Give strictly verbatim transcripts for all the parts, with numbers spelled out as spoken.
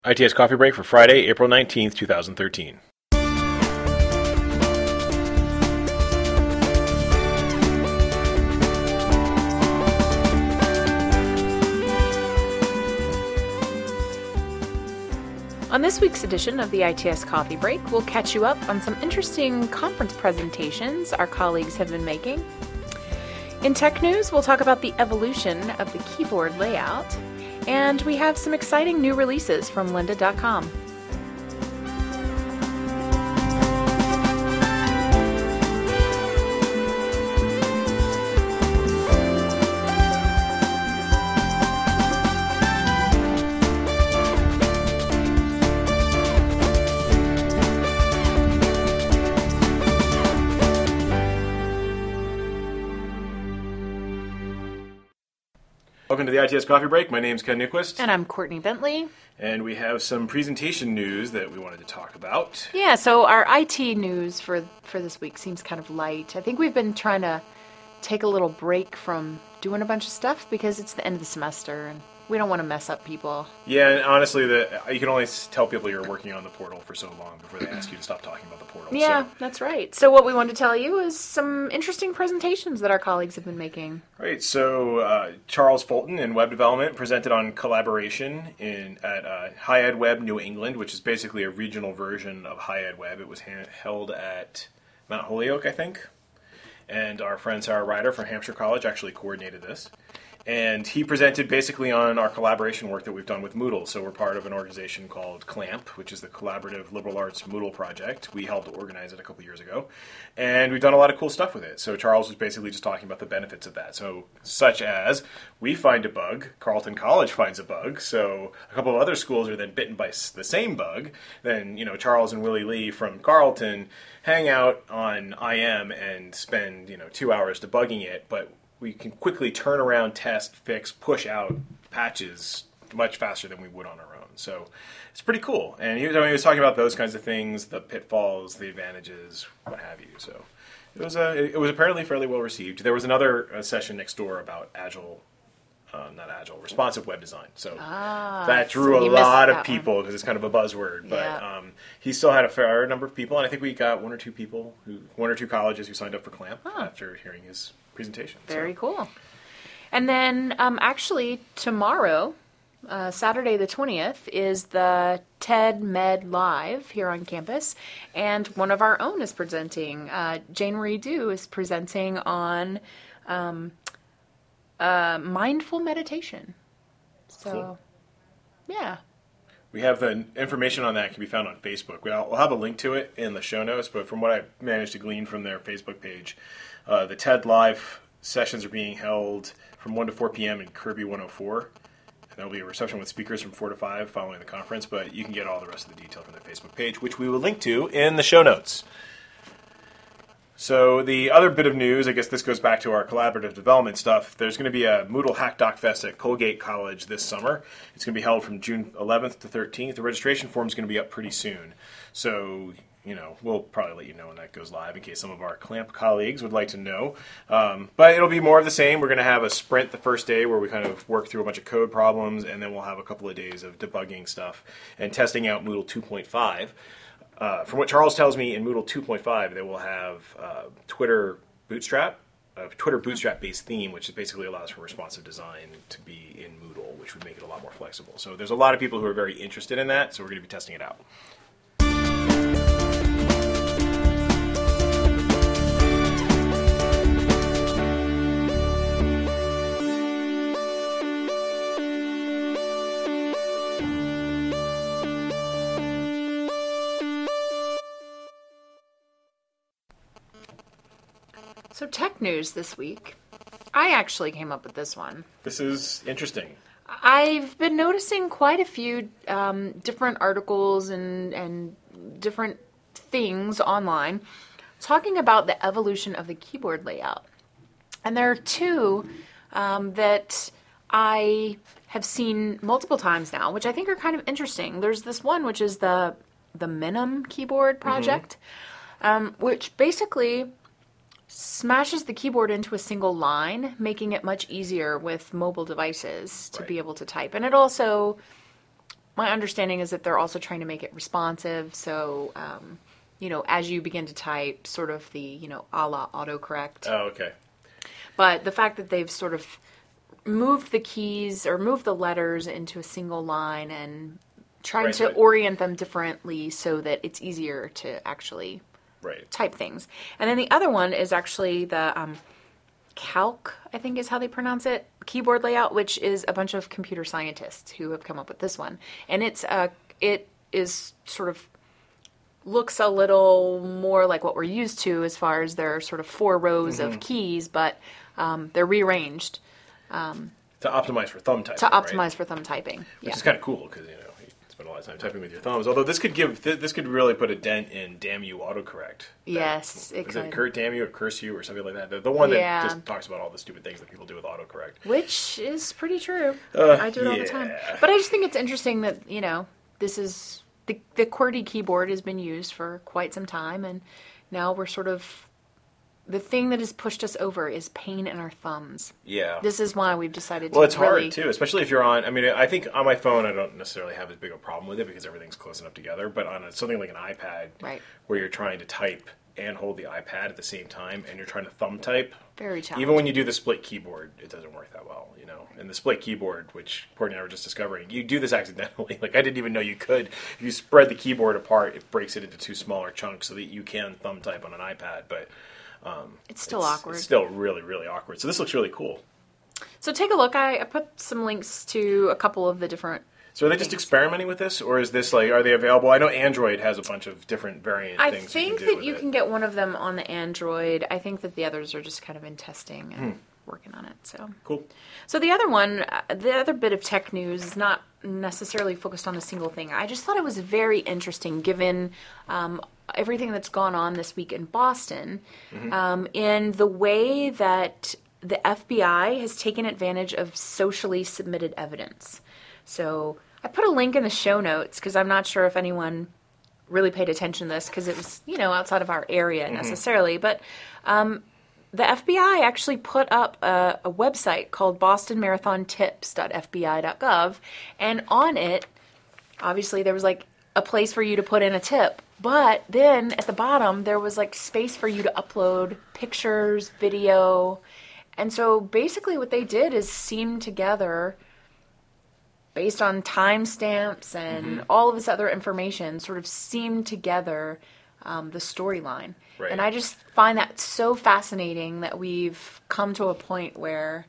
I T S Coffee Break for Friday, April nineteenth, twenty thirteen. On this week's edition of the I T S Coffee Break, we'll catch you up on some interesting conference presentations our colleagues have been making. In tech news, we'll talk about the evolution of the keyboard layout, and we have some exciting new releases from lynda dot com. Welcome to the I T S Coffee Break. My name's Ken Nyquist. And I'm Courtney Bentley. And we have some presentation news that we wanted to talk about. Yeah, so our I T news for, for this week seems kind of light. I think we've been trying to take a little break from doing a bunch of stuff because it's the end of the semester and we don't want to mess up people. Yeah, and honestly, the, you can only tell people you're working on the portal for so long before they ask you to stop talking about the portal. Yeah, so. That's right. So what we wanted to tell you is some interesting presentations that our colleagues have been making. Right, so uh, Charles Fulton in Web Development presented on collaboration in at uh, High Ed Web New England, which is basically a regional version of High Ed Web. It was ha- held at Mount Holyoke, I think. And our friend Sarah Ryder from Hampshire College actually coordinated this. And he presented basically on our collaboration work that we've done with Moodle. So we're part of an organization called CLAMP, which is the Collaborative Liberal Arts Moodle Project. We helped organize it a couple years ago. And we've done a lot of cool stuff with it. So Charles was basically just talking about the benefits of that. So such as we find a bug, Carleton College finds a bug, so a couple of other schools are then bitten by the same bug. Then, you know, Charles and Willie Lee from Carleton hang out on I M and spend, you know, two hours debugging it, but we can quickly turn around, test, fix, push out patches much faster than we would on our own. So it's pretty cool. And he was, I mean, he was talking about those kinds of things, the pitfalls, the advantages, what have you. So it was a, it was apparently fairly well received. There was another uh, session next door about Agile, uh, not Agile, responsive web design. So ah, that drew so a lot of one. people because it's kind of a buzzword. But yeah. um, he still had a fair number of people, and I think we got one or two people, who, one or two colleges who signed up for CLAMP huh. after hearing his presentation. Very so. cool. And then um, actually tomorrow, uh, Saturday the twentieth, is the TED Med Live here on campus. And one of our own is presenting. Uh, Jane Marie Dew is presenting on um, uh, mindful meditation. So, cool. yeah. We have the information on that can be found on Facebook. We'll, we'll have a link to it in the show notes, but from what I managed to glean from their Facebook page, uh, the TED Live sessions are being held from one to four p.m. in Kirby one oh four. And there'll be a reception with speakers from four to five following the conference, but you can get all the rest of the detail from their Facebook page, which we will link to in the show notes. So the other bit of news, I guess this goes back to our collaborative development stuff. There's going to be a Moodle Hack Doc Fest at Colgate College this summer. It's going to be held from June eleventh to thirteenth. The registration form is going to be up pretty soon. So, you know, we'll probably let you know when that goes live in case some of our CLAMP colleagues would like to know. Um, but it'll be more of the same. We're going to have a sprint the first day where we kind of work through a bunch of code problems, and then we'll have a couple of days of debugging stuff and testing out Moodle two point five. Uh, from what Charles tells me, in Moodle two point five, they will have uh, Twitter Bootstrap, a Twitter Bootstrap-based theme, which basically allows for responsive design to be in Moodle, which would make it a lot more flexible. So there's a lot of people who are very interested in that, so we're going to be testing it out. So tech news this week. I actually came up with this one. This is interesting. I've been noticing quite a few um, different articles and, and different things online talking about the evolution of the keyboard layout. And there are two um, that I have seen multiple times now, which I think are kind of interesting. There's this one, which is the the Minim keyboard project, mm-hmm. um, which basically smashes the keyboard into a single line, making it much easier with mobile devices to right. be able to type. And it also my understanding is that they're also trying to make it responsive. So, um, you know, as you begin to type, sort of the, you know, a la autocorrect. Oh, okay. But the fact that they've sort of moved the keys or moved the letters into a single line and trying Right, to right. orient them differently so that it's easier to actually Right. type things. And then the other one is actually the um, Calc, I think is how they pronounce it, keyboard layout, which is a bunch of computer scientists who have come up with this one. And it's uh, it is sort of looks a little more like what we're used to as far as there are sort of four rows Mm-hmm. of keys, but um, they're rearranged To optimize for thumb typing. to optimize right? for thumb typing. Which Yeah. is kind of cool because, you know, you spend a lot of time typing with your thumbs. Although this could give, th- this could really put a dent in Damn You autocorrect. Yes, That, it is could. it Kurt Damn You or Curse You or something like that? The, the one that Yeah. just talks about all the stupid things that people do with autocorrect. Which is pretty true. Uh, I do it all the time. yeah. But I just think it's interesting that, you know, this is the the QWERTY keyboard has been used for quite some time, and now we're sort of the thing that has pushed us over is pain in our thumbs. Yeah. This is why we've decided to Well, it's really, hard too, especially if you're on. I mean, I think on my phone, I don't necessarily have as big a problem with it because everything's close enough together. But on a, something like an iPad, Right. where you're trying to type and hold the iPad at the same time, and you're trying to thumb type, very challenging. even when you do the split keyboard, it doesn't work that well. You know, and the split keyboard, which Courtney and I were just discovering, you do this accidentally. Like I didn't even know you could. If you spread the keyboard apart, it breaks it into two smaller chunks so that you can thumb type on an iPad. But it's still it's, awkward. It's still really, really awkward. So this looks really cool. So take a look. I, I put some links to a couple of the different. So are they just experimenting with this, or is this like, are they available? I know Android has a bunch of different variant I things think you can do that with you it. can get one of them on the Android. I think that the others are just kind of in testing and Hmm. working on it. So Cool. So the other one, uh, the other bit of tech news is not necessarily focused on a single thing. I just thought it was very interesting given um, everything that's gone on this week in Boston, Mm-hmm. um, in the way that the F B I has taken advantage of socially submitted evidence. So I put a link in the show notes because I'm not sure if anyone really paid attention to this because it was, you know, outside of our area Mm-hmm. necessarily, but um, the F B I actually put up a, a website called boston marathon tips dot f b i dot gov, and on it, obviously there was like a place for you to put in a tip, but then at the bottom there was like space for you to upload pictures, video, and so basically what they did is seam together, based on timestamps and Mm-hmm. all of this other information, sort of seam together um, the storyline. Right. And I just find that so fascinating that we've come to a point where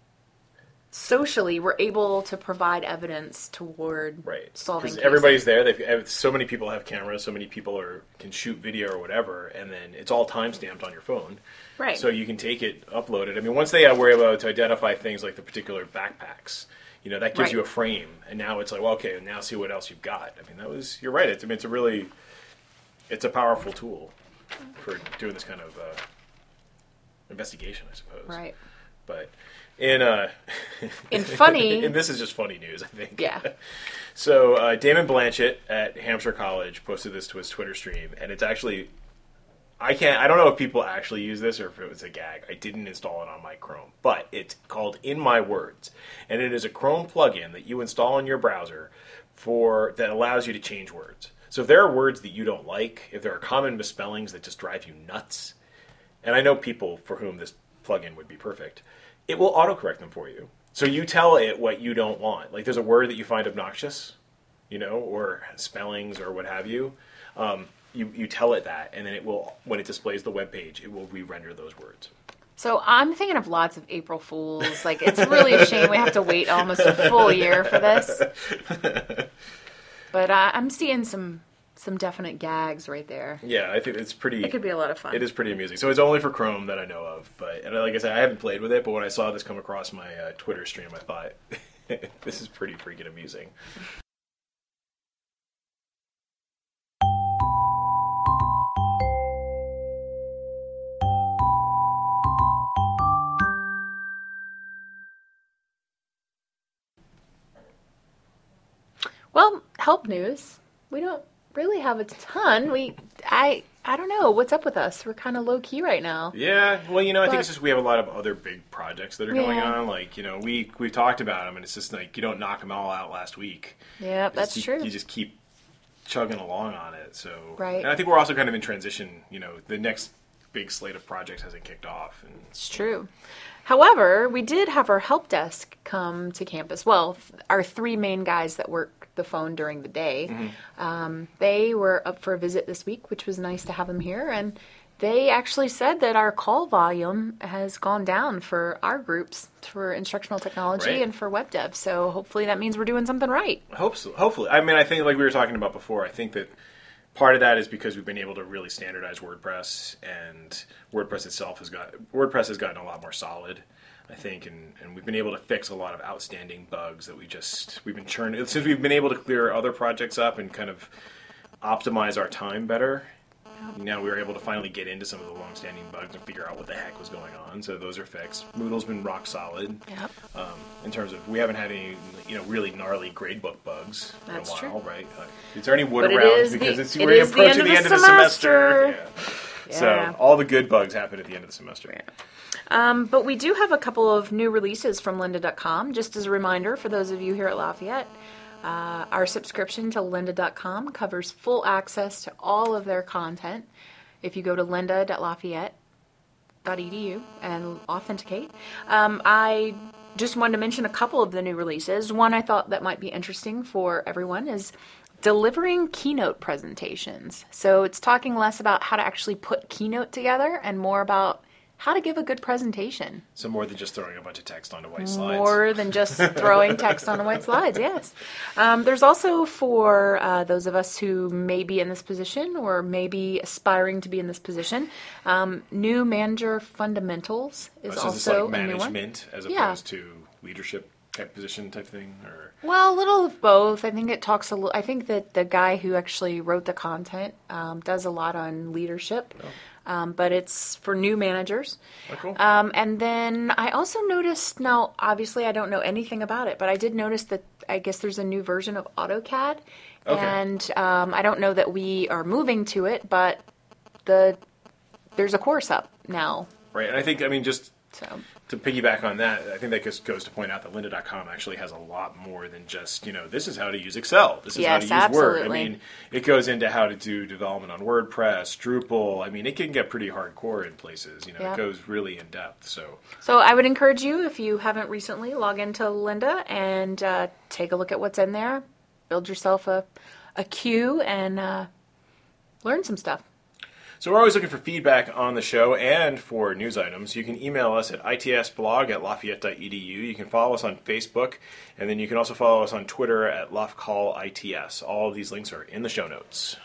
socially we're able to provide evidence toward Right. solving Because cases. everybody's there. They've, have- so many people have cameras. So many people are can shoot video or whatever, and then it's all time stamped on your phone. Right. So you can take it, upload it. I mean, once they uh, were able to identify things like the particular backpacks, you know, that gives Right. you a frame. And now it's like, well, okay, now see what else you've got. I mean, that was you're right. It's I mean, it's a really it's a powerful tool for doing this kind of uh, investigation, I suppose. Right. But in uh, In funny- and this is just funny news, I think. Yeah. So uh, Damon Blanchett at Hampshire College posted this to his Twitter stream, and it's actually I can't I don't know if people actually use this or if it was a gag. I didn't install it on my Chrome, but it's called In My Words, and it is a Chrome plugin that you install in your browser for that allows you to change words. So if there are words that you don't like, if there are common misspellings that just drive you nuts, and I know people for whom this plugin would be perfect, it will autocorrect them for you. So you tell it what you don't want. Like there's a word that you find obnoxious, you know, or spellings or what have you. Um, you, you tell it that, and then it will, when it displays the web page, it will re-render those words. So I'm thinking of lots of April Fools. Like, it's really a shame we have to wait almost a full year for this. But uh, I'm seeing some some definite gags right there. Yeah, I think it's pretty... It could be a lot of fun. It is pretty amusing. So it's only for Chrome that I know of. But and like I said, I haven't played with it, but when I saw this come across my uh, Twitter stream, I thought, this is pretty freaking amusing. Well, help news. We don't really have a ton. We, I, I don't know. What's up with us? We're kind of low key right now. Yeah, well, you know, I But- think it's just we have a lot of other big projects that are going Yeah. on. Like, you know, we we talked about them, and it's just like you don't knock them all out last week. Yeah, It's that's you, true. You just keep chugging along on it. So, Right. And I think we're also kind of in transition. You know, the next big slate of projects hasn't kicked off. And It's true. However, we did have our help desk come to campus. Well, th- our three main guys that work the phone during the day, um, they were up for a visit this week, which was nice to have them here. And they actually said that our call volume has gone down for our groups for instructional technology Right. and for web dev. So hopefully that means we're doing something right. I hope so. Hopefully, I mean, I think like we were talking about before. I think that part of that is because we've been able to really standardize WordPress, and WordPress itself has got WordPress has gotten a lot more solid, I think, and, and we've been able to fix a lot of outstanding bugs that we just we've been churning since we've been able to clear other projects up and kind of optimize our time better. Now we were able to finally get into some of the long-standing bugs and figure out what the heck was going on. So those are fixed. Moodle's been rock solid. Yep. Um, in terms of, we haven't had any, you know, really gnarly gradebook bugs That's in a true. while, right? Uh, is there any wood But it around is because the- it's it we're is the approaching end the of end the of the semester. semester. Yeah. So Yeah. all the good bugs happen at the end of the semester. Um, but we do have a couple of new releases from lynda dot com. Just as a reminder for those of you here at Lafayette, uh, our subscription to lynda dot com covers full access to all of their content. If you go to lynda dot lafayette dot e d u and authenticate. Um, I just wanted to mention a couple of the new releases. One I thought that might be interesting for everyone is delivering keynote presentations. So it's talking less about how to actually put keynote together and more about how to give a good presentation. So more than just throwing a bunch of text onto white slides. More than just throwing text on white slides, yes. Um, there's also for uh, those of us who may be in this position or may be aspiring to be in this position, um, new manager fundamentals is Oh, so is this also like a new one. management as Yeah. opposed to leadership type position type thing? Or Well, a little of both. I think it talks a little. I think that the guy who actually wrote the content um, does a lot on leadership, um, but it's for new managers. Oh, cool. Um, and then I also noticed. Now, obviously, I don't know anything about it, but I did notice that I guess there's a new version of AutoCAD, Okay. and um, I don't know that we are moving to it, but the there's a course up now. Right, and I think, I mean, just So to piggyback on that, I think that just goes to point out that lynda dot com actually has a lot more than just, you know, this is how to use Excel. This is Yes, how to use Word. I absolutely. mean, it goes into how to do development on WordPress, Drupal. I mean, it can get pretty hardcore in places. You know, Yeah. it goes really in depth. So, So I would encourage you, if you haven't recently, log into Lynda and uh, take a look at what's in there. Build yourself a, a queue and uh, learn some stuff. So we're always looking for feedback on the show and for news items. You can email us at itsblog at lafayette dot e d u. You can follow us on Facebook, and then you can also follow us on Twitter at lafcallits. All of these links are in the show notes.